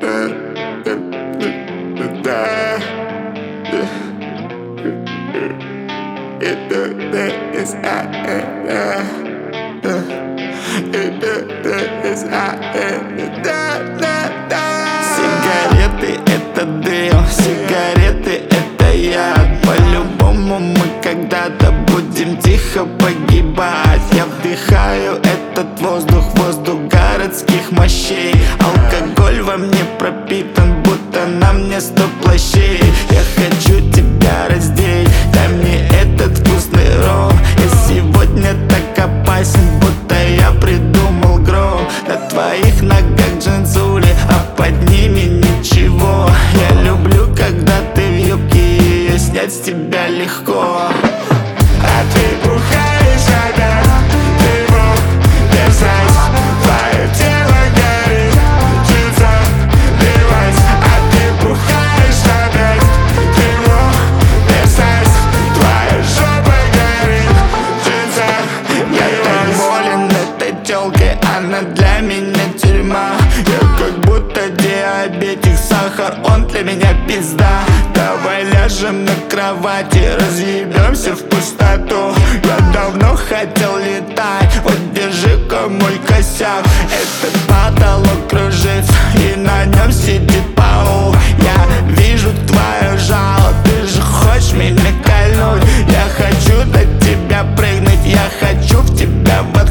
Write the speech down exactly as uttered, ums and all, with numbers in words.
Сигареты — это дым, сигареты — это яд. По-любому мы когда-то будем тихо погибать. Я вдыхаю этот воздух, воздух городских мощей. Алкоголь во мне пропитан, будто на мне сто плащей. Я хочу тебя раздеть, дай мне этот вкусный ром. Я сегодня так опасен, будто я придумал гром. На твоих ногах джинсули, а под ними ничего. Я люблю, когда ты в юбке, ее снять с тебя легко. А ты бухаешь опять, ты мог держать. Твое тело горит, джинса ливать. А ты бухаешь опять, ты мог держать. Твоя жопа горит, джинса Я так болен этой тёлкой, она для меня тюрьма. Я как будто диабетик, сахар, он для меня пизда. Давай ляжем на кровати, разъебемся в пустоту. Я давно хотел летать, вот держи-ка мой косяк. Этот потолок кружится, и на нем сидит паук. Я вижу твое жало, ты же хочешь меня кольнуть. Я хочу до тебя прыгнуть, я хочу в тебя войти.